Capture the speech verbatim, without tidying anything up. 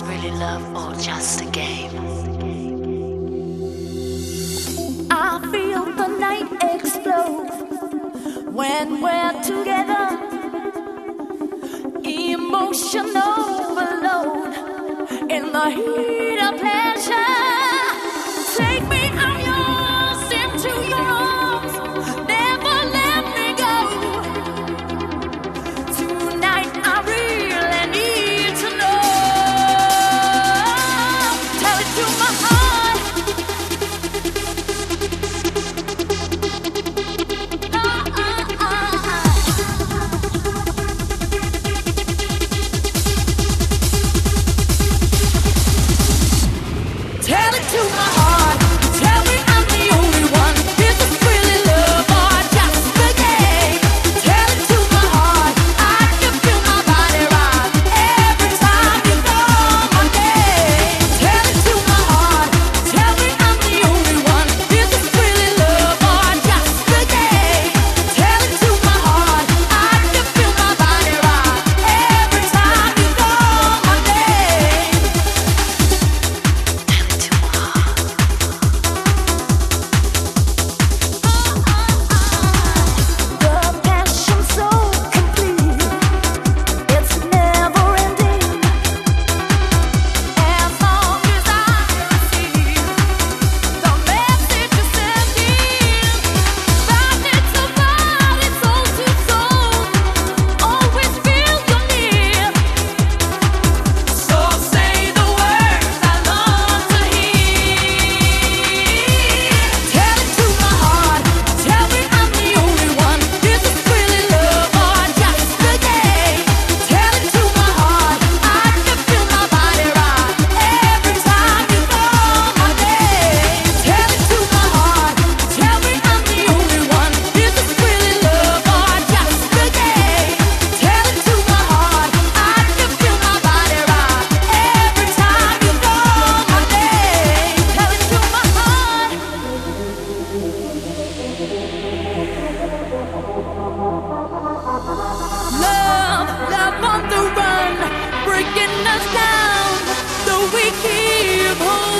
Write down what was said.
really love or just a game? I feel the night explode when we're together. Emotion overload in the heat of pleasure. Take me, I'm yours, into your arms. Never let me go. Tonight I really need to know. Tell it to my heart. Tell it to my heart. Tell me I'm the only one. Is this really love or just a game? Tell it to my heart. I can feel my body rock every time you call my name. Tell it to my heart. Tell me I'm the only one. Is this really love or just a game? Tell it to my heart. I can feel my body rock every time you call my name. The passion so complete, it's never ending. As long as I receive the message you're sending, body to body, soul to soul, always feel you're near. So say the words I long to hear. Tell it to my heart. Tell me I'm the only one. Is this really love or just a game? Tell it to my heart. I can feel my body rock every time you call my name. Tell it to my heart. Tell me I'm the only one. Is this really love or just a game? Tell it to my heart. I can feel my body rock every time you call my name. Tell it to my heart. Love, love on the run, breaking us down, though we keep holding